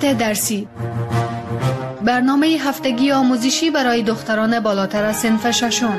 درسی، برنامه هفتگی آموزشی برای دختران بالاتر از صنف ششم.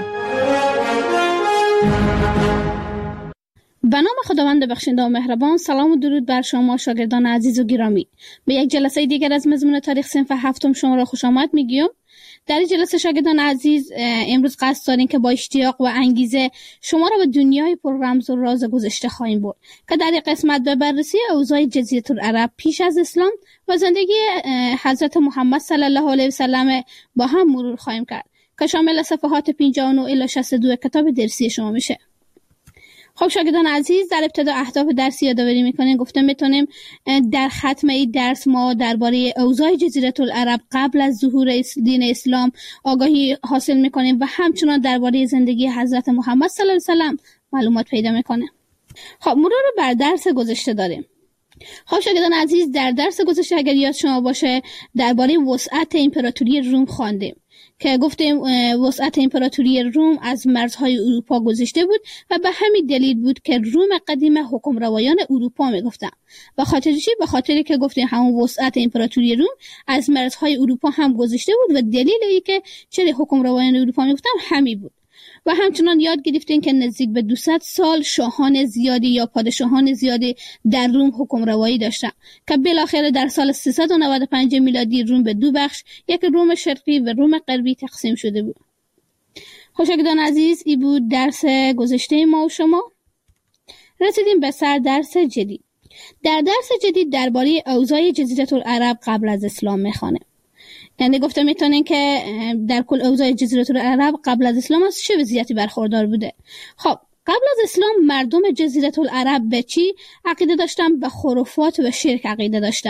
به نام خداوند بخشنده و مهربان. سلام و درود بر شما شاگردان عزیز و گرامی. به یک جلسه دیگر از مضمون تاریخ صنف هفتم شما را خوش آمد میگیم. در این جلسه شاگردان عزیز امروز قصد داریم که با اشتیاق و انگیزه شما را به دنیای پر رمز و راز گذشته خواهیم برد که در این قسمت به بررسی اوضاع جزیره العرب پیش از اسلام و زندگی حضرت محمد صلی الله علیه و سلم با هم مرور خواهیم کرد که شامل صفحات 59 الی 62 کتاب درسی شما میشه. خب شاگردان عزیز، در ابتدا اهداف درسی یادآوری میکنیم. گفتم میتونیم در ختم این درس ما درباره اوضاع جزیره العرب قبل از ظهور دین اسلام آگاهی حاصل میکنیم و همچنان درباره زندگی حضرت محمد صلی الله علیه و سلم معلومات پیدا میکنیم. خب مرور بر درس گذشته داریم. خب شاگردان عزیز، در درس گذشته اگر یاد شما باشه درباره وسعت امپراتوری روم خواندیم که گفتیم وسعت امپراتوری روم از مرزهای اروپا گذشته بود و به همین دلیل بود که روم قدیم حکمروایان اروپا میگفتن. و به خاطری که گفتیم همون وسعت امپراتوری روم از مرزهای اروپا هم گذشته بود و دلیل ای که چرا حکمروایان اروپا میگفتن همین بود. و همچنان یاد گرفتیم که نزدیک به 200 سال شاهان زیادی یا پادشاهان زیادی در روم حکمروایی داشتند که بالاخره در سال 395 میلادی روم به دو بخش، یک روم شرقی و روم غربی تقسیم شده بود. شاگردان عزیز، این بود درس گذشته ما و شما. رسیدیم به سر درس جدید. در درس جدید درباره اوضاع جزیره العرب قبل از اسلام میخوانیم. یعنی گفته میتونین که در کل اوضاع جزیره العرب قبل از اسلام از چه وضعیتی برخوردار بوده. خب قبل از اسلام مردم جزیره العرب به چی عقیده داشتن؟ به خرافات و شرک عقیده داشتن.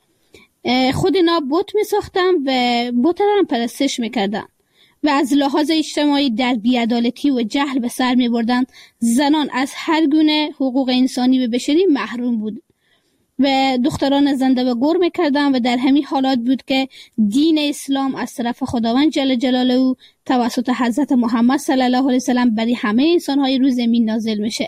خود اینا بت میساختن و بت را هم پرستش میکردن و از لحاظ اجتماعی در بی‌عدالتی و جهل به سر میبردن. زنان از هر گونه حقوق انسانی و بشری محروم بود و دختران زنده و گور میکردن و در همین حالات بود که دین اسلام از طرف خداوند جل جلاله توسط حضرت محمد صلی الله علیه و سلم برای همه انسان‌های روی زمین نازل میشه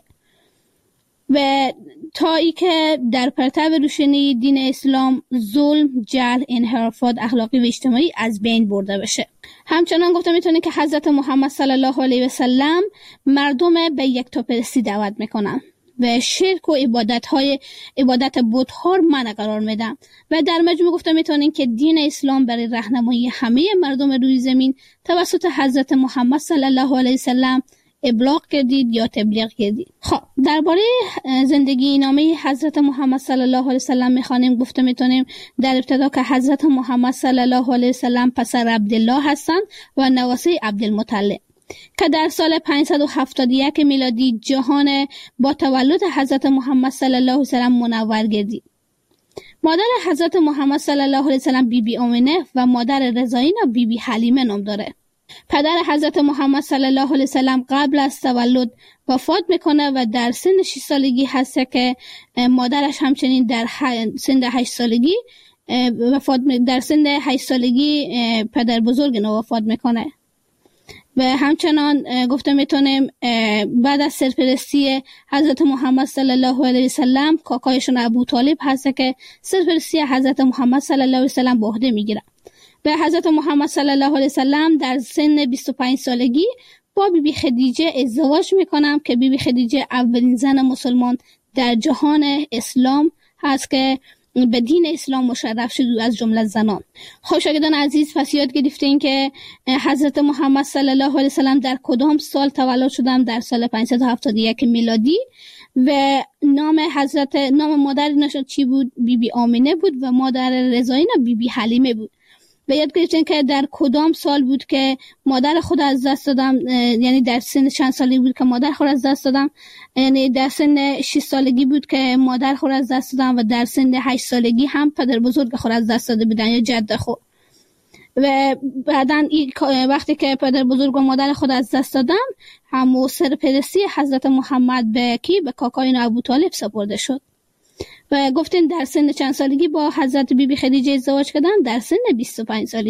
و تا ای که در پرتو روشنی دین اسلام ظلم، جهل، انحرافات اخلاقی و اجتماعی از بین برده بشه. همچنان گفته میتونه که حضرت محمد صلی الله علیه و سلم مردم به یکتاپرستی دعوت میکنن و شرک و عبادت بت‌ها رو منع قرار میدن و در مجموع گفته میتونین که دین اسلام برای راهنمایی همه مردم روی زمین توسط حضرت محمد صلی الله علیه و سلم ابلاغ کردید یا تبلیغ کردید. خب درباره زندگی نامه حضرت محمد صلی الله علیه و سلم میخوانیم. گفته میتونیم در ابتدا که حضرت محمد صلی الله علیه و سلم پسر عبدالله هستند و نواسه عبدالمطلب که در سال 571 میلادی جهان با تولد حضرت محمد صلی الله علیه و سلم منور گردید. مادر حضرت محمد صلی الله علیه و سلم بی آمنه و مادر رضایینا بی حلیمه نام داره. پدر حضرت محمد صلی الله علیه و سلم قبل از تولد وفات میکنه و در سن 6 سالگی هست که مادرش همچنین در سن 8 سالگی پدر بزرگ نو وفات میکنه. و همچنان گفته میتونیم بعد از سرپرستی حضرت محمد صلی الله علیه و سلم کاکایشون ابو طالب هست که سرپرستی حضرت محمد صلی الله علیه و سلم به عهده میگیره و حضرت محمد صلی الله علیه و سلم در سن 25 سالگی با بیبی خدیجه ازدواج میکنم که بیبی خدیجه اولین زن مسلمان در جهان اسلام هست که به دین اسلام مشرف شد از جمله زنان. خب شاگردان عزیز، پس یاد گرفتین که حضرت محمد صلی الله علیه و سلم در کدام سال تولد شدن؟ در سال 571 میلادی و نام مادر نشد چی بود؟ بیبی آمینه بود و مادر رضایینا بیبی حلیمه بود. و یاد گرفتین که در کدام سال بود که مادر خود از دست دادم، یعنی در سن چند سالگی بود که مادر خود از دست دادم، یعنی در سن 6 سالگی بود که مادر خود از دست دادم و در سن 8 سالگی هم پدر بزرگ خود از دست داده بودن یا جد خود. و بعدن وقتی که پدر بزرگ و مادر خود از دست دادن همو سرپرستی حضرت محمد به کاکای ابو طالب سپرده شد و گفتین در سن چند سالگی با حضرت بیبی خدیجه ازدواج کردن؟ در سن 25 سالگی.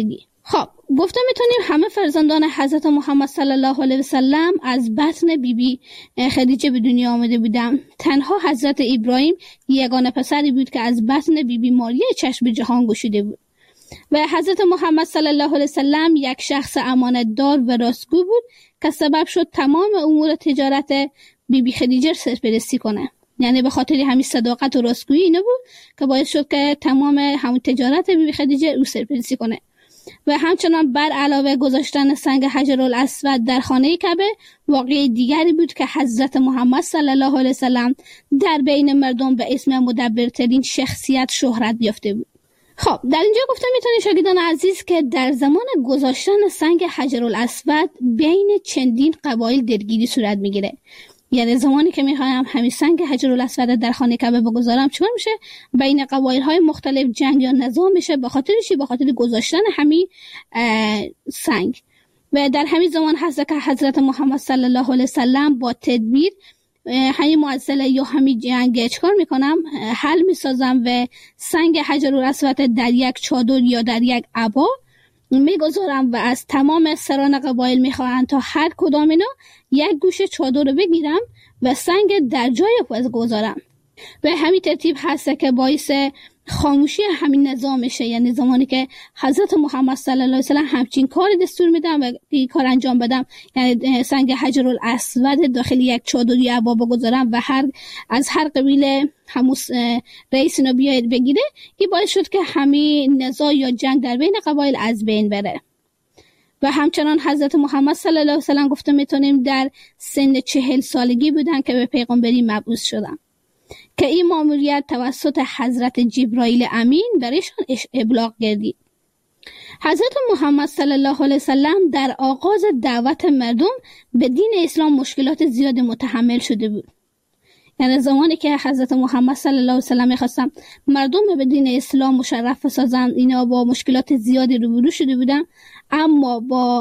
خب گفته میتونیم همه فرزندان حضرت محمد صلی الله علیه و سلم از بطن بیبی خدیجه به دنیا آمده بودند. تنها حضرت ابراهیم یگانه پسری بود که از بطن بیبی ماریه چشم به جهان گشوده بود و حضرت محمد صلی الله علیه و سلم یک شخص امانتدار و راستگو بود که سبب شد تمام امور تجارت بیبی خدیجه سرپرستی کنه. یعنی به خاطر همین صداقت و راستگویی اینه بود که باعث شد که تمام همون تجارت بیبی خدیجه او سرپرستی کنه. و همچنان بر علاوه گذاشتن سنگ حجرالاسود در خانه کعبه واقعه دیگری بود که حضرت محمد صلی الله علیه وسلم در بین مردم به اسم مدبرترین شخصیت شهرت یافته بود. خب در اینجا گفته میتونید شاگردان عزیز که در زمان گذاشتن سنگ حجرالاسود بین چندین قبایل درگیری صورت میگیره. یعنی زمانی که میخوایم همین سنگ حجرالاسود در خانه کعبه بگذارم چون میشه بین قبایل های مختلف جنگ یا نزاع میشه به خاطر چی؟ به خاطر گذاشتن همین سنگ. و در همین زمان هست که حضرت محمد صلی الله علیه وسلم با تدبیر همین معضله یا همین جنگ چکار میکنم حل میسازم و سنگ حجرالاسود در یک چادر یا در یک عبا میگذارم و از تمام سران قبایل میخواهند تا هر کدام اینا یک گوشه چادر رو بگیرم و سنگ در جای پس گذارم. به همین ترتیب هست که باعث خاموشی همین نظام میشه. یعنی زمانی که حضرت محمد صلی الله علیه وسلم همچین کار دستور میدم و این کار انجام بدم، یعنی سنگ حجرالاسود داخل یک چادر یا عبا بگذارم و از هر قبیله همون رئیس اینو بیاید بگیره، این باعث شد که همین نزاع یا جنگ در بین قبایل از بین بره. و همچنان حضرت محمد صلی الله علیه وسلم گفته میتونیم در سن 40 سالگی بودن که به پیغمبری مبعوث شدن که این ماموریت توسط حضرت جبرائیل امین برایشان ابلاغ گردید. حضرت محمد صلی الله علیه وسلم در آغاز دعوت مردم به دین اسلام مشکلات زیاد متحمل شده بود. یعنی زمانی که حضرت محمد صلی الله علیه وسلم می‌خواستن مردم به دین اسلام مشرف بسازن، اینا با مشکلات زیادی روبرو شده بودن، اما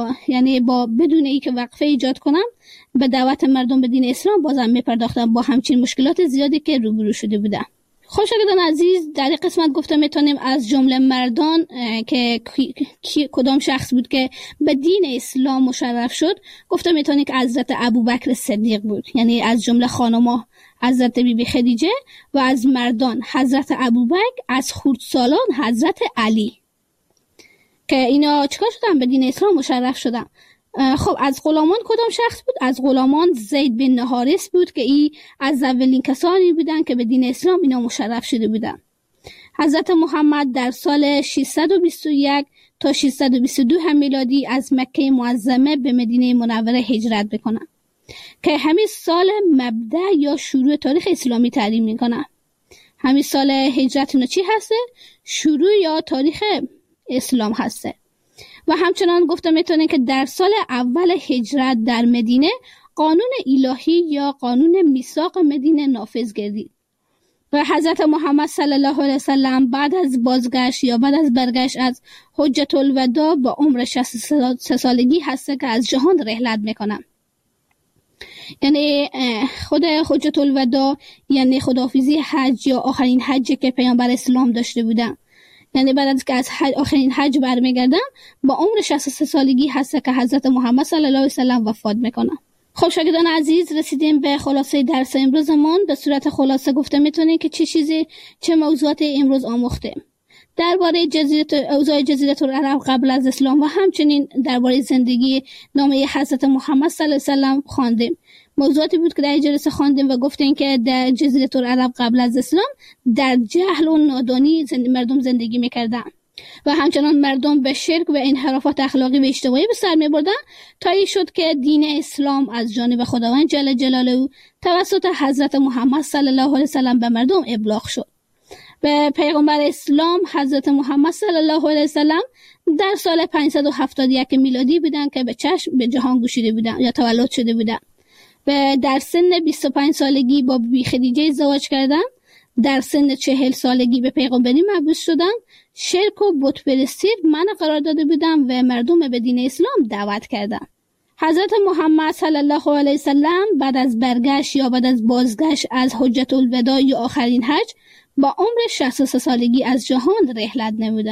با بدون اینکه وقفه ایجاد کنن به دعوت مردم به دین اسلام بازم میپرداختن با همچین مشکلات زیادی که روبرو شده بودن. خب شاگردان عزیز، در این قسمت گفته میتونیم از جمله مردان که کدام شخص بود که به دین اسلام مشرف شد، گفته میتونیم که حضرت ابوبکر صدیق بود. یعنی از جمله خانم‌ها حضرت بیبی خدیجه و از مردان حضرت ابوبکر، از خردسالان حضرت علی، که اینا چیکار شدن؟ به دین اسلام مشرف شدن. خب از غلامان کدام شخص بود؟ از غلامان زید بن حارث بود که این از اولین کسانی بودن که به دین اسلام اینا مشرف شده بودن. حضرت محمد در سال 621 تا 622 هم میلادی از مکه معظمه به مدینه منوره هجرت بکنن که همین سال مبدأ یا شروع تاریخ اسلامی تعیین میکنن. همین سال هجرتون چی هسته؟ شروع یا تاریخ اسلام هسته. و همچنان گفته میتونه که در سال اول هجرت در مدینه قانون الهی یا قانون میثاق مدینه نافذ گردید و حضرت محمد صلی الله علیه وسلم بعد از بازگشت یا بعد از برگشت از حجة الوداع با عمر 63 سالگی هسته که از جهان رحلت میکنن. یعنی خود حجة الوداع یعنی خداحافظی حج یا آخرین حج که پیامبر اسلام داشته بودن. یعنی بعد از که از آخرین حج برمیگردن با عمر 63 سالگی هست که حضرت محمد صلی الله علیه وسلم وفات میکنن. خب شاگردان عزیز، رسیدیم به خلاصه درس امروزمون. به صورت خلاصه گفته میتونیم که چه موضوعات امروز آموختیم درباره اوضاع جزیره العرب قبل از اسلام و همچنین درباره زندگی نامه حضرت محمد صلی الله علیه وسلم خواندیم. موضوعاتی بود که در جلسه خواندیم و گفتیم که در جزیره العرب قبل از اسلام در جهل و نادانی مردم زندگی میکردن و همچنان مردم به شرک و انحرافات اخلاقی و اجتماعی به سر میبردن تا این شد که دین اسلام از جانب خداوند جل جلاله توسط حضرت محمد صلی الله علیه وسلم به مردم ابلاغ شد. به پیغمبر اسلام حضرت محمد صلی الله علیه وسلم در سال 571 میلادی بودن که به جهان گشوده بودن یا تولد شده بودن و در سن 25 سالگی با بیبی خدیجه ازدواج کردن. در سن 40 سالگی به پیغمبری مبعوث شدن. شرک و بت پرستی منع قرار داده بودن و مردم به دین اسلام دعوت کردن. حضرت محمد صلی الله علیه وسلم بعد از برگشت یا بعد از بازگشت از حجة الوداع یا آخرین حج با عمر 63 سالگی از جهان رحلت نمودن.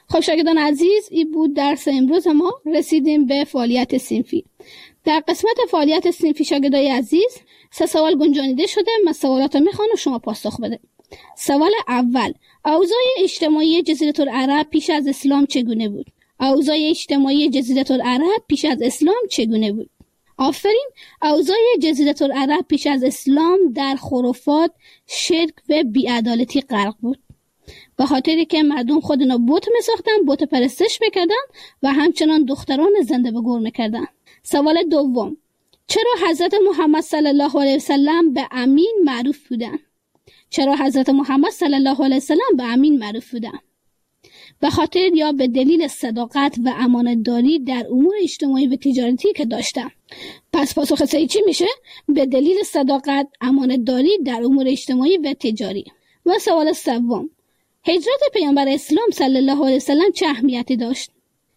خب شاگردان عزیز، این بود درس امروز ما. رسیدیم به فعالیت صنفی. در قسمت فعالیت صنفی شاگردای عزیز 3 سوال گنجانیده شده. من سوالات رو میخوام و شما پاسخ بده. سوال اول: اوضاع اجتماعی جزیره العرب پیش از اسلام چگونه بود؟ اوضاع اجتماعی جزیره العرب پیش از اسلام چگونه بود؟ آفرین. اوضاع جزیره العرب پیش از اسلام در خرافات، شرک و بی‌عدالتی غرق بود. به خاطری که مردم خودنا بت می‌ساختن، بت پرستش میکردن و همچنان دختران زنده به گور میکردن. سوال دوم: چرا حضرت محمد صلی الله علیه وسلم به امین معروف بودند؟ چرا حضرت محمد صلی الله علیه وسلم به امین معروف بودند؟ به خاطر یا به دلیل صداقت و امانتداری در امور اجتماعی و تجارتی که داشتند. پس پاسخ صحیح چی میشه؟ به دلیل صداقت، امانتداری در امور اجتماعی و تجاری. و سوال سوم: هجرت پیامبر اسلام صلی الله علیه وسلم چه اهمیتی داشت؟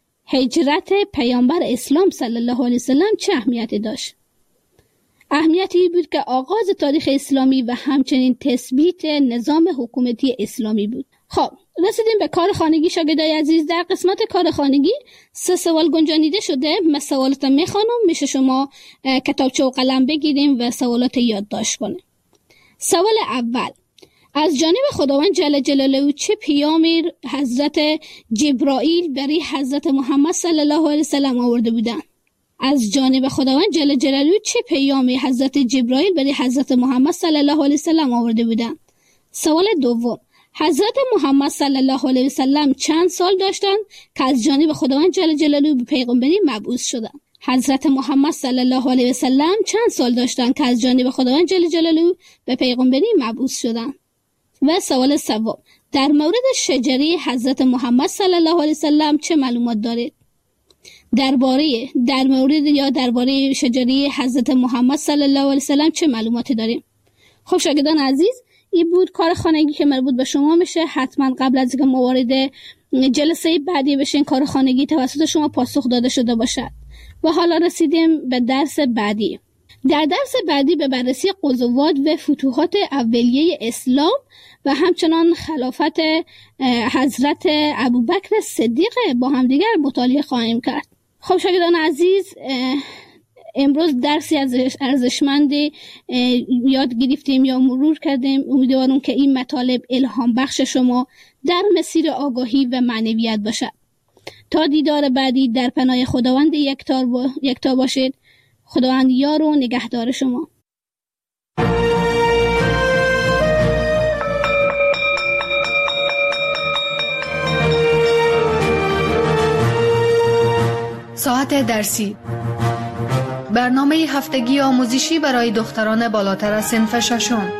هجرت پیامبر اسلام صلی الله علیه وسلم چه اهمیتی داشت؟ اهمیتی بود که آغاز تاریخ اسلامی و همچنین تثبیت نظام حکومتی اسلامی بود. خب رسیدیم به کار خانگی شاگردای عزیز. در قسمت کار خانگی 3 سوال گنجانیده شده. من سوالات میخوانم، میشه شما کتابچه و قلم بگیریم و سوالات یادداشت کنیم. سوال اول: از جانب خداوند جل جلاله چه پیامی حضرت جبرائیل برای حضرت محمد صلی الله علیه وسلم آورده بودند؟ از جانب خداوند جل جلاله چه پیامی حضرت جبرائیل برای حضرت محمد صلی الله علیه وسلم آورده بودند؟ سوال دوم: حضرت محمد صلی الله علیه وسلم چند سال داشتند که از جانب خداوند جل جلاله به پیغمبری مبعوث شدند؟ حضرت محمد صلی الله علیه وسلم چند سال داشتند که از جانب خداوند جل جلاله به پیغمبری مبعوث شدند؟ و سوال سوم: در مورد شجره حضرت محمد صلی الله علیه وسلم چه معلومات دارید؟ درباره شجره حضرت محمد صلی الله علیه وسلم چه معلوماتی داریم؟ خب شاگردان عزیز، این بود کار خانگی که مربوط به شما میشه. حتما قبل از اینکه ما وارد جلسه بعدی بشین کار خانگی توسط شما پاسخ داده شده باشد. و حالا رسیدیم به درس بعدی. در درس بعدی به بررسی غزوات و فتوحات اولیه اسلام و همچنان خلافت حضرت ابوبکر صدیق با همدیگر مطالعه خواهیم کرد. خب شاگردان عزیز، امروز درسی از ارزشمندی یاد گرفتیم یا مرور کردیم. امیدوارم که این مطالب الهام بخش شما در مسیر آگاهی و معنویت باشد. تا دیدار بعدی در پناه خداوند یکتا باشید. خداوند یار و نگهدار شما. ساعت درسی: برنامه هفتگی آموزشی برای دختران بالاتر از صنف ششم.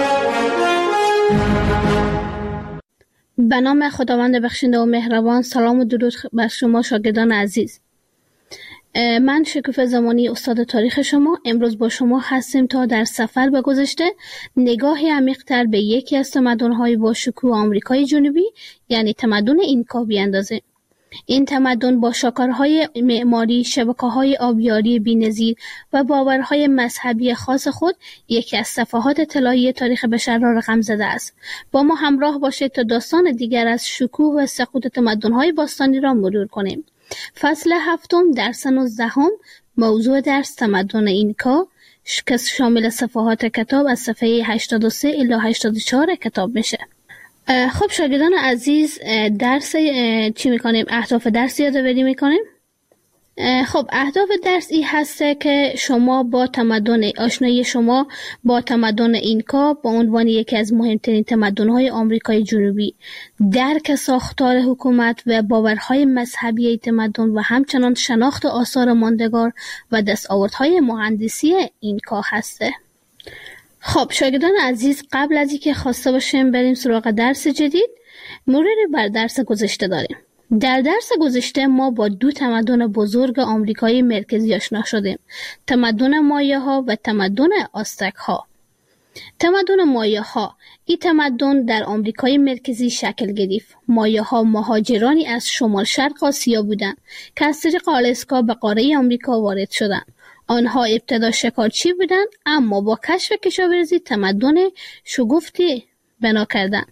به نام خداوند بخشنده و مهربان. سلام و درود بر شما شاگردان عزیز. من شکوفه زمانی استاد تاریخ شما امروز با شما هستیم تا در سفر به گذشته نگاهی عمیق‌تر به یکی از تمدن‌های با شکوه آمریکای جنوبی یعنی تمدن اینکا بیاندازیم. این تمدن با شاهکارهای معماری، شبکه‌های آبیاری بی‌نظیر و باورهای مذهبی خاص خود یکی از صفحات طلایی تاریخ بشر را رقم زده است. با ما همراه باشید تا داستان دیگر از شکوه و سقوط تمدن‌های باستانی را مرور کنیم. فصل 7 درس 19 موضوع درس تمدن اینکا که شامل صفحات کتاب از صفحه 83 الی 84 کتاب میشه. خب شاگردان عزیز، درس چی میکنیم؟ اهداف درس یادآوری میکنیم. خب اهداف درس این هسته که شما با آشنایی شما با تمدن اینکا با عنوان یکی از مهمترین تمدن‌های آمریکای جنوبی، درک ساختار حکومت و باورهای مذهبی تمدن و همچنان شناخت آثار ماندگار و دستاوردهای مهندسی اینکا هسته. خب شاگردان عزیز، قبل از اینکه خواسته باشیم بریم سراغ درس جدید، مروری بر درس گذشته داریم. در درس گذشته ما با 2 تمدن بزرگ آمریکای مرکزی آشنا شدیم: تمدن مایاها و تمدن آزتک‌ها. تمدن مایاها، این تمدن در آمریکای مرکزی شکل گرفت. مایاها مهاجرانی از شمال شرق آسیا بودند که از طریق آلاسکا به قاره آمریکا وارد شدند. آنها ابتدا شکارچی بودند، اما با کشف کشاورزی تمدن شگفتی بنا کردند.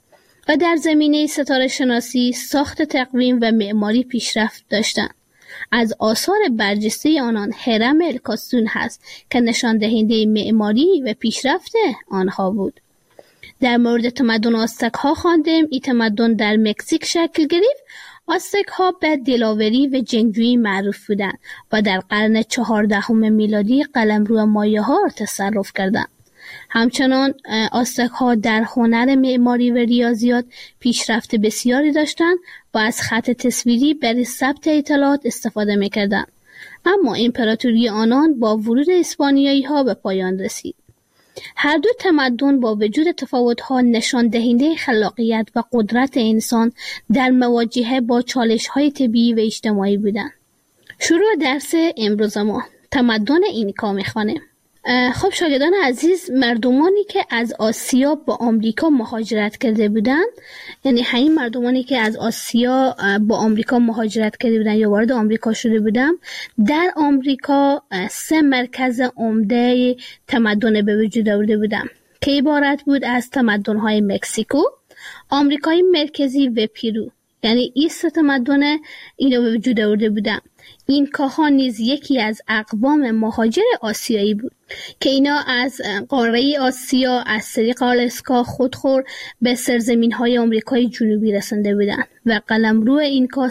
و در زمینه ستاره شناسی، ساخت تقویم و معماری پیشرفت داشتند. از آثار برجسته آنان هرم الکاسون هست که نشان دهنده معماری و پیشرفت آنها بود. در مورد تمدن آستک ها خواندیم. این تمدن در مکزیک شکل گرفت. آستک ها به دلاوری و جنگجویی معروف بودند و در قرن 14 میلادی قلمرو مایه ها تصرف کردند. همچنان آستک ها در هنر معماری و ریاضیات پیشرفت بسیاری داشتند و از خط تصویری برای ثبت اطلاعات استفاده می‌کردند. اما امپراتوری آنان با ورود اسپانیایی ها به پایان رسید. هر دو تمدن با وجود تفاوت‌ها نشان دهنده خلاقیت و قدرت انسان در مواجهه با چالش‌های طبیعی و اجتماعی بودند. شروع درس امروز ما تمدن اینکا می‌خوانیم. خب شاگردان عزیز، مردمانی که از آسیا با آمریکا مهاجرت کرده بودند، یعنی همین مردمانی که از آسیا با آمریکا مهاجرت کرده بودند یا وارد آمریکا شده بودند، در آمریکا 3 مرکز عمده تمدن به وجود آورده بودند که عبارت بود از تمدن‌های مکزیکو، آمریکای مرکزی و پیرو. یعنی این 3 تمدن اینو به وجود آورده بودند. اینکاها نیز یکی از اقوام مهاجر آسیایی بود که اینا از قاره آسیا از طریق آلاسکا خودخور به سرزمین‌های آمریکای جنوبی رسنده بودند و قلمرو اینکا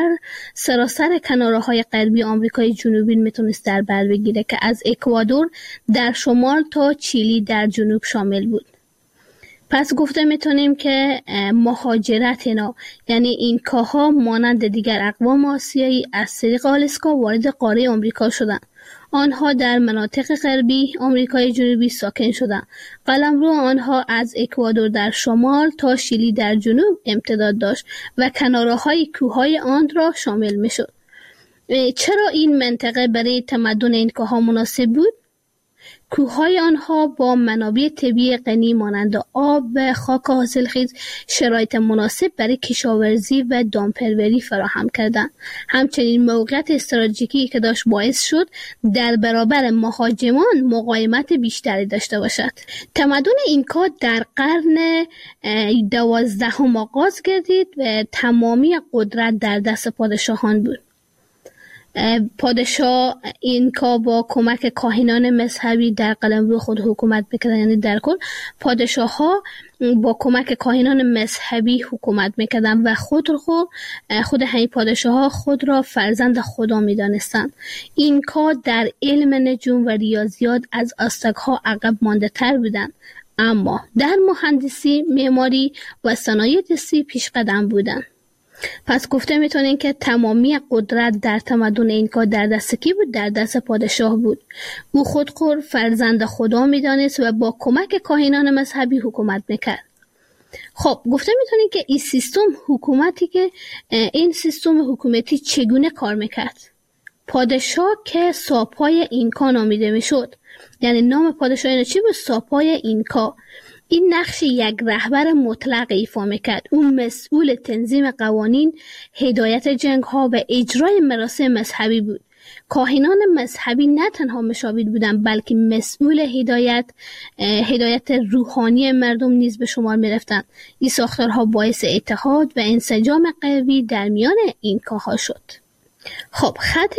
سراسر کناره‌های غربی آمریکای جنوبی میتونست در بر بگیره که از اکوادور در شمال تا چیلی در جنوب شامل بود. پس گفته میتونیم که مهاجرت اینا، یعنی اینکاها مانند دیگر اقوام آسیایی از طریق آلاسکا وارد قاره آمریکا شدند. آنها در مناطق غربی آمریکای جنوبی ساکن شدند. قلمرو آنها از اکوادور در شمال تا شیلی در جنوب امتداد داشت و کناره‌های کوههای آن را شامل میشد. چرا این منطقه برای تمدن اینکاها مناسب بود؟ کوههای آنها با منابع طبیعی غنی مانند آب و خاک حاصلخیز شرایط مناسب برای کشاورزی و دامپروری فراهم کردند. همچنین موقعیت استراتژیکی که داشت باعث شد در برابر مهاجمان مقاومت بیشتری داشته باشد. تمدن اینکا در قرن 12 آغاز گردید و تمامی قدرت در دست پادشاهان بود. پادشاه اینکا با کمک کاهنان مذهبی در قلمرو خود حکومت میکردن. یعنی در کل پادشاه ها با کمک کاهنان مذهبی حکومت میکردن و خود همین پادشاه ها خود را فرزند خدا میدانستند. اینکا در علم نجوم و ریاضیات از آستک ها عقب مانده تر بودند، اما در مهندسی، معماری و صنایع دستی پیش قدم بودند. پس گفته میتونین که تمامی قدرت در تمدن اینکا در دست کی بود؟ در دست پادشاه بود. او خود فرزند خدا میدانست و با کمک کاهنان مذهبی حکومت میکرد. خب گفته میتونین که این سیستم حکومتی چگونه کار میکرد؟ پادشاه که ساپای اینکا نامیده میشد، یعنی نام پادشاه اینا چی بود؟ ساپای اینکا. این نقش یک رهبر مطلق ایفا میکرد. اون مسئول تنظیم قوانین، هدایت جنگ ها و اجرای مراسم مذهبی بود. کاهنان مذهبی نه تنها مشاور بودند بلکه مسئول هدایت روحانی مردم نیز به شمار میرفتند. این ساختارها باعث اتحاد و انسجام قوی در میان اینکاها شد. خب خط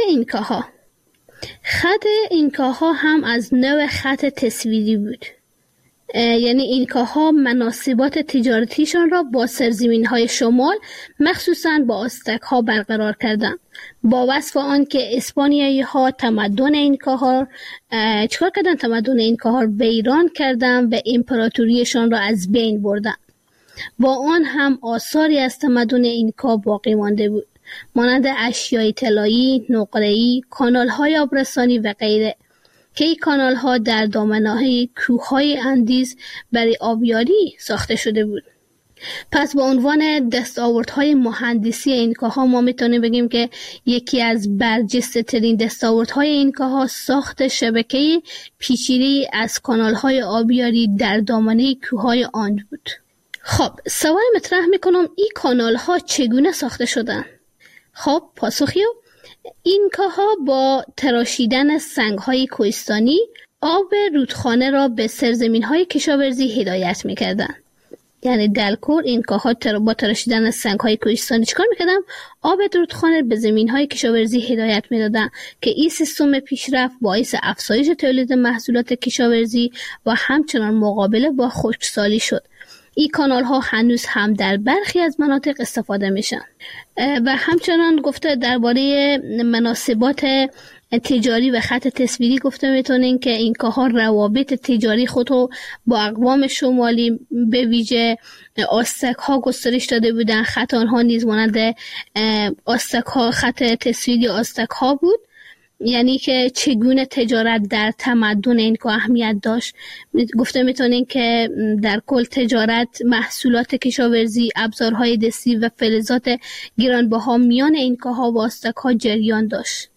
اینکاها هم از نوع خط تصویری بود. یعنی اینکاها مناسبات تجارتیشان را با سرزمین‌های شمال مخصوصاً با آستک ها برقرار کردند. با وصف آن که اسپانیایی ها تمدن اینکاها چکار کردن؟ تمدن اینکاها را ویران کردن و امپراتوریشان را از بین بردن. با آن هم آثاری از تمدن اینکا باقی مانده بود، مانند اشیای طلایی، نقره‌ای، کانال‌های آبرسانی و غیره که این کانال ها در دامنه‌های کوههای اندیز برای آبیاری ساخته شده بود. پس با عنوان دستاوردهای مهندسی اینکاها ما میتونیم بگیم که یکی از برجسته ترین دستاوردهای اینکاها ساخت شبکه پیچیده‌ای از کانال های آبیاری در دامنه کوههای آن بود. خب سوال مطرح میکنم این کانال ها چگونه ساخته شدن؟ خب پاسخیو اینکاها با تراشیدن سنگ‌های کوهستانی آب رودخانه را به سرزمین‌های کشاورزی هدایت می‌کردند. یعنی دلکور اینکاها با تراشیدن سنگ‌های کوهستانی چیکار می‌کردن؟ آب رودخانه به زمین‌های کشاورزی هدایت می‌دادن که این سیستم پیشرفت باعث افزایش تولید محصولات کشاورزی و همچنان مقابله با خشکسالی شد. این کانال ها هنوز هم در برخی از مناطق استفاده میشن. و همچنان گفته درباره مناسبات تجاری و خط تصویری گفته میتونین که اینکاها روابط تجاری خود رو با اقوام شمالی به ویژه آستک ها گسترش داده بودن. خط آنها نیز مانند آستک ها، خط تصویری آستک ها بود، یعنی که چگونه تجارت در تمدن اینکا اهمیت داشت. گفته میتونین که در کل تجارت، محصولات کشاورزی، ابزارهای دستی و فلزات گرانبها میان اینکاها و آستک‌ها جریان داشت.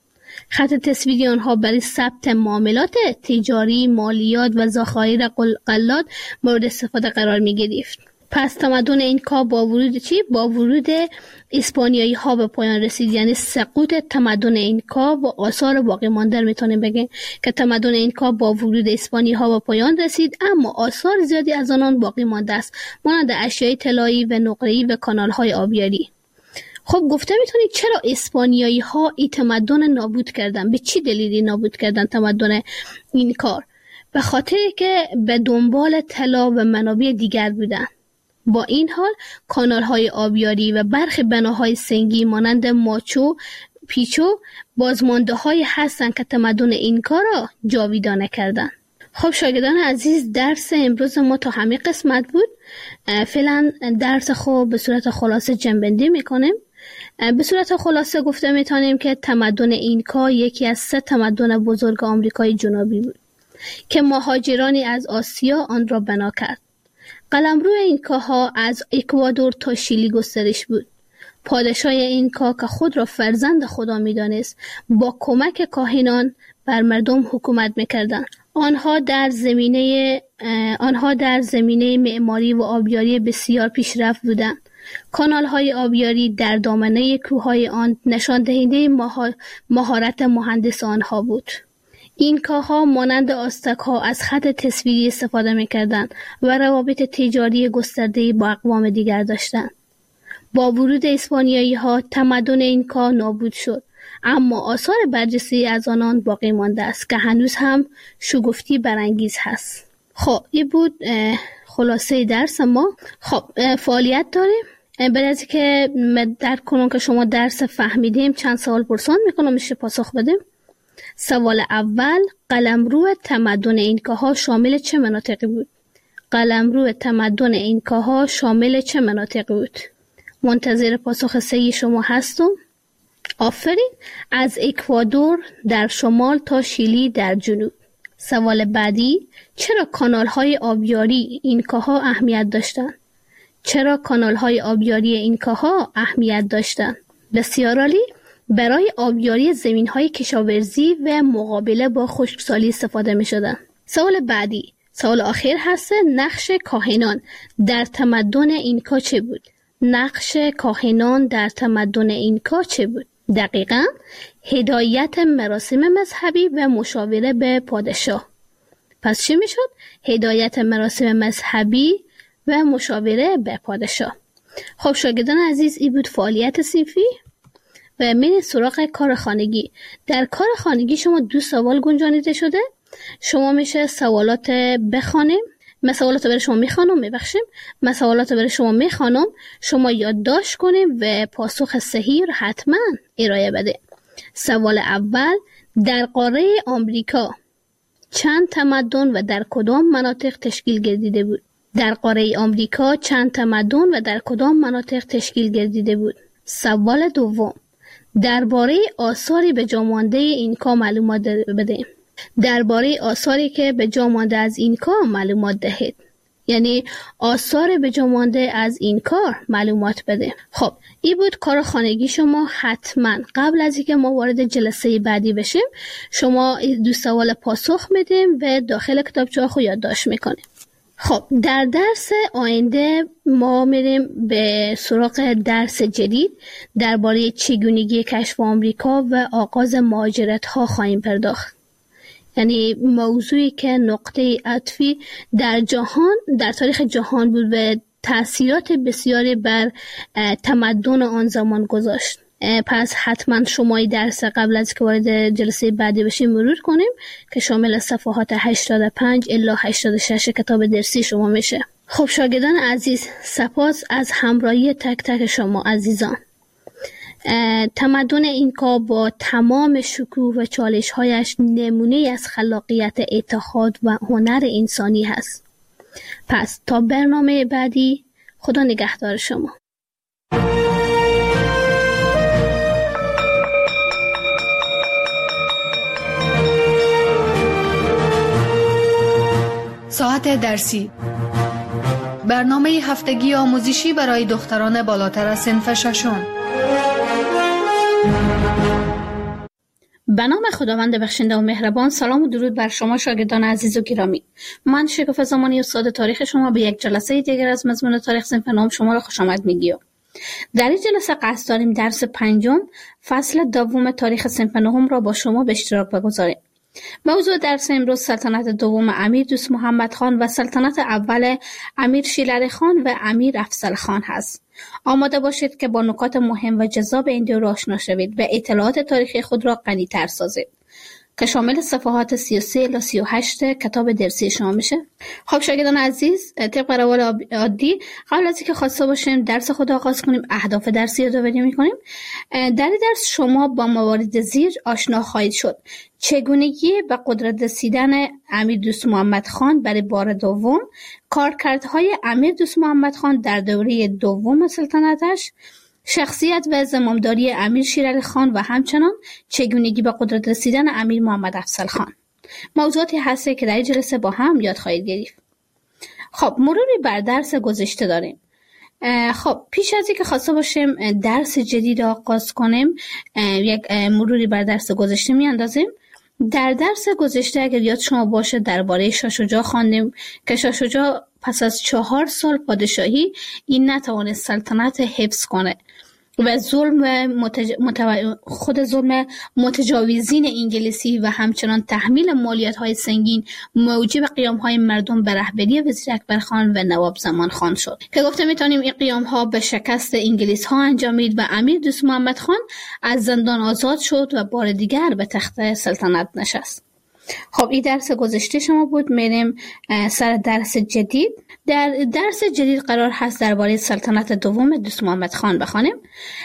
خط تصویری آنها برای ثبت معاملات تجاری، مالیات و ذخایر غلات مورد استفاده قرار می گرفت. پس تمدن اینکا با ورود اسپانیایی ها به پایان رسید، یعنی سقوط تمدن اینکا و آثار باقی مانده میتونیم بگیم که تمدن اینکا با ورود اسپانیایی ها به پایان رسید، اما آثار زیادی از آنان باقی مانده است، مانند اشیاء طلایی و نقره‌ای و کانال های آبیاری. خب گفته میتونید چرا اسپانیایی ها این تمدن نابود کردن؟ به چی دلیلی نابود کردن تمدن اینکا؟ به خاطر که به دنبال طلا و منابع دیگر بودن. با این حال کانال‌های آبیاری و برخی بناهای سنگی مانند ماچو پیچو بازمانده‌هایی هستند که تمدن اینکا را جاویدانه کردند. خب شاگردان عزیز، درس امروز ما تا همین قسمت بود. فعلا درس خود به صورت خلاصه جنبندی میکنیم. به صورت خلاصه گفته میتونیم که تمدن اینکا یکی از 3 تمدن بزرگ آمریکای جنوبی بود که مهاجرانی از آسیا آن را بنا کرد. قلمرو اینکاها از اکوادور تا شیلی گسترش بود. پادشاه اینکا که خود را فرزند خدا می‌دانست، با کمک کاهنان بر مردم حکومت می‌کردند. آنها در زمینه معماری و آبیاری بسیار پیشرفت بودند. کانال‌های آبیاری در دامنه کوههای آن نشان دهنده مهارت مهندس آنها بود. اینکاها مانند آستک‌ها از خط تصویری استفاده می‌کردند و روابط تجاری گسترده‌ای با اقوام دیگر داشتند. با ورود اسپانیایی‌ها تمدن اینکا نابود شد، اما آثار برجسته از آنان باقی مانده است که هنوز هم شگفتی برانگیز هست. خب این بود خلاصه درس ما. خب فعالیت داریم. بعد از که درک کنم که شما درس فهمیدیم، چند سوال پرسان میکنم، میشه پاسخ بدیم. سوال اول، قلمرو تمدن اینکاها شامل چه مناطقی بود؟ قلمرو تمدن اینکاها شامل چه مناطقی بود؟ منتظر پاسخ صحیح شما هستم. آفرین. از اکوادور در شمال تا شیلی در جنوب. سوال بعدی، چرا کانال‌های آبیاری اینکاها اهمیت داشتند؟ چرا کانال‌های آبیاری اینکاها اهمیت داشتند؟ بسیار عالی. برای آبیاری زمین‌های کشاورزی و مقابله با خشکسالی استفاده می‌شدند. سوال بعدی، سوال آخر هست، نقش کاهنان در تمدن اینکا چه بود؟ نقش کاهنان در تمدن اینکا چه بود؟ دقیقاً هدایت مراسم مذهبی و مشاوره به پادشاه. پس چی میشد؟ هدایت مراسم مذهبی و مشاوره به پادشاه. خب شاگردان عزیز، این بود فعالیت صنفی و میریم سراغ کار خانگی. در کار خانگی شما 2 سوال گنجانیده شده. شما میشه سوالات بخوانیم. من سوالات برای شما میخوانم. شما یادداشت کنیم و پاسخ صحیح رو حتما ارائه بده. سوال اول، در قاره آمریکا چند تمدن و در کدام مناطق تشکیل گردیده بود؟ در قاره آمریکا چند تمدن و در کدام مناطق تشکیل گردیده بود؟ سوال دوم، درباره آثاری به جا مانده اینکا معلومات بده. درباره آثاری که به جا مانده از اینکا معلومات دهید. یعنی آثار به جا مانده از اینکا معلومات بده. خب این بود کار خانگی شما. حتما قبل از اینکه ما وارد جلسه بعدی بشیم، شما 2 سوال پاسخ میدیم و داخل کتابچه خود یادداشت میکنیم. خب در درس آینده ما میریم به سراغ درس جدید درباره چگونگی کشف آمریکا و آغاز مهاجرت ها خواهیم پرداخت. یعنی موضوعی که نقطه عطفی در جهان، در تاریخ جهان بود و تأثیرات بسیاری بر تمدن آن زمان گذاشت. پس حتما شما این درس قبل از که وارد جلسه بعدی بشیم مرور کنیم که شامل صفحات 85 الی 86 کتاب درسی شما میشه. خب شاگردان عزیز، سپاس از همراهی تک تک شما عزیزان. تمدن اینکا با تمام شکوه و چالش‌هایش نمونه از خلاقیت، اتحاد و هنر انسانی هست. پس تا برنامه بعدی، خدا نگهدار شما. ساعت درسی، برنامه هفتگی آموزشی برای دختران بالاتر از صنف ششم. به نام خداوند بخشنده و مهربان. سلام و درود بر شما شاگردان عزیز و گرامی. من شکوفه زمانی استاد تاریخ شما به یک جلسه دیگر از مضمون تاریخ صنف نهم شما را خوش آمد میگیم. در این جلسه قصد داریم درس 5 فصل دوم تاریخ صنف نهم را با شما به اشتراک بگذاریم. موضوع درس امروز سلطنت دوم امیر دوست محمد خان و سلطنت اول امیر شیرعلی خان و امیر افضل خان هست. آماده باشید که با نکات مهم و جذاب این دور آشنا شوید و اطلاعات تاریخی خود را غنی‌تر سازید که شامل صفحات 33 الی 38 کتاب درسی شما میشه. خب شاگردان عزیز، طبق روال عادی قبل از اینکه خواسته باشیم درس خود آغاز کنیم، اهداف درسی یادآوری میکنیم. در این درس شما با موارد زیر آشنا خواهید شد: چگونگی به قدرت رسیدن امیر دوست محمد خان برای بار دوم، کارکردهای امیر دوست محمد خان در دوره دوم سلطنتش، شخصیت و زمامداری امیر شیرعلی خان و همچنان چگونگی به قدرت رسیدن امیر محمد افضل خان. موضوعاتی هسته که در این جلسه با هم یاد خواهید گرفت. خب مروری بر درس گذشته داریم. خب پیش از اینکه خواسته باشیم درس جدید آغاز کنیم، یک مروری بر درس گذشته میاندازیم. در درس گذشته اگر یاد شما باشه درباره شاه شجاع خواندیم که شاه شجاع پس از 4 سال پادشاهی این نتوانست سلطنت حفظ کنه و خود ظلم متجاوزین انگلیسی و همچنان تحمیل مالیات‌های سنگین موجب قیام‌های مردم به رهبری وزیر اکبر خان و نواب زمان خان شد که گفته میتونیم این قیام‌ها به شکست انگلیس‌ها انجامید و امیر دوست محمد خان از زندان آزاد شد و بار دیگر به تخت سلطنت نشست. خب این درس گذشته شما بود. میریم سر درس جدید. در درس جدید قرار هست درباره سلطنت دوم دوست محمد خان بخوانیم.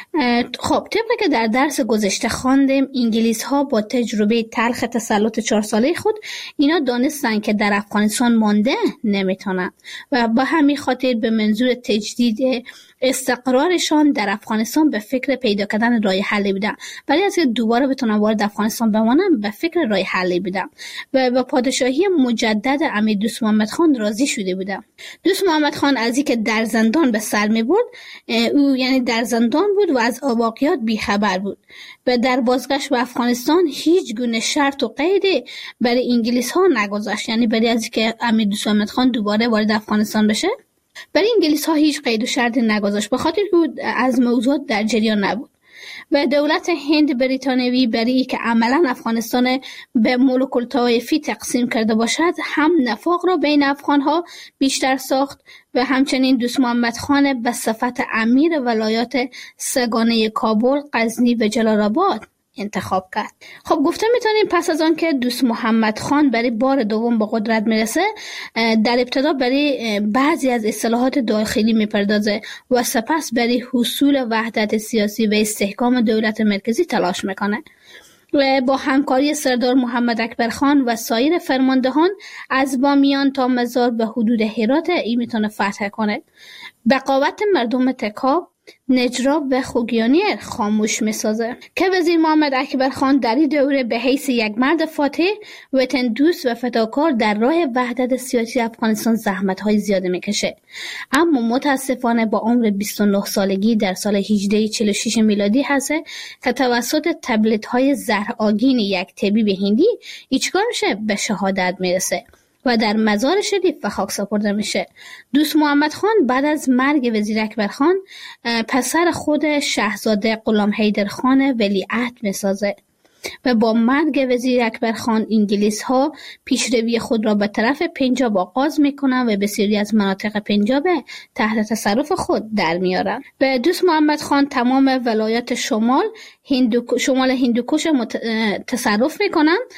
خب طبق که در درس گذشته خواندیم، انگلیس ها با تجربه تلخ تسلط 4 ساله خود اینا دانستن که در افغانستان مانده نمیتونن و با همین خاطر به منظور تجدید استقرارشان در افغانستان به فکر پیدا کردن راه حلی بودن. برای از که دوباره بتونن وارد افغانستان بمانن به فکر راه حلی بودن و با پادشاهی مجدد امیر دوست محمد خان راضی شده بودن. دوست محمد خان از اینکه در زندان به سر می‌برد، او یعنی در زندان بود و از واقعیات بیخبر بود و در بازگشت به افغانستان هیچ گونه شرط و قیدی برای انگلیس ها نگذاشت، یعنی برای از اینکه امیر دوست محمد خان دوباره وارد افغانستان بشه برای انگلیس ها هیچ قید و شرطی نگذاشت، به خاطر که از موضوعات در جریان نبود و دولت هند بریتانیایی برای اینکه عملا افغانستان به ملوک الطوایفی تقسیم کرده باشد هم نفاق را بین افغان ها بیشتر ساخت و همچنین دوست محمد خان به صفت امیر ولایات سگانه کابل، غزنی و جلال آباد انتخاب کرد. خب گفته میتونیم پس از آن که دوست محمد خان برای بار دوم به قدرت میرسه، در ابتدا برای بعضی از اصلاحات داخلی میپردازه و سپس برای حصول وحدت سیاسی و استحکام دولت مرکزی تلاش میکنه و با همکاری سردار محمد اکبر خان و سایر فرماندهان از بامیان تا مزار به حدود هرات این میتونه فتح کنه. بقاوت مردم تکاب، نجراب و خوگیانی خاموش میسازه که وزیر محمد اکبر خان در این دوره به حیث یک مرد فاتح، وطن دوست و فداکار در راه وحدت سیاسی افغانستان زحمت‌های زیاده میکشه، اما متاسفانه با عمر 29 سالگی در سال 1846 میلادی هست که توسط تبلیغات‌های زهرآگین یک طبیب هندی ایچکار میشه به شهادت میرسه و در مزار شریف به خاک سپرده میشه. دوست محمد خان بعد از مرگ وزیر اکبر خان پسر خود شاهزاده غلام حیدر خان ولیعهد میسازه و با مرگ وزیر اکبر خان انگلیس ها پیشروی خود را به طرف پنجاب آغاز میکنند و بسیاری از مناطق پنجاب تحت تصرف خود در میارند. و دوست محمد خان تمام ولایت شمال هندوکوش تصرف میکنند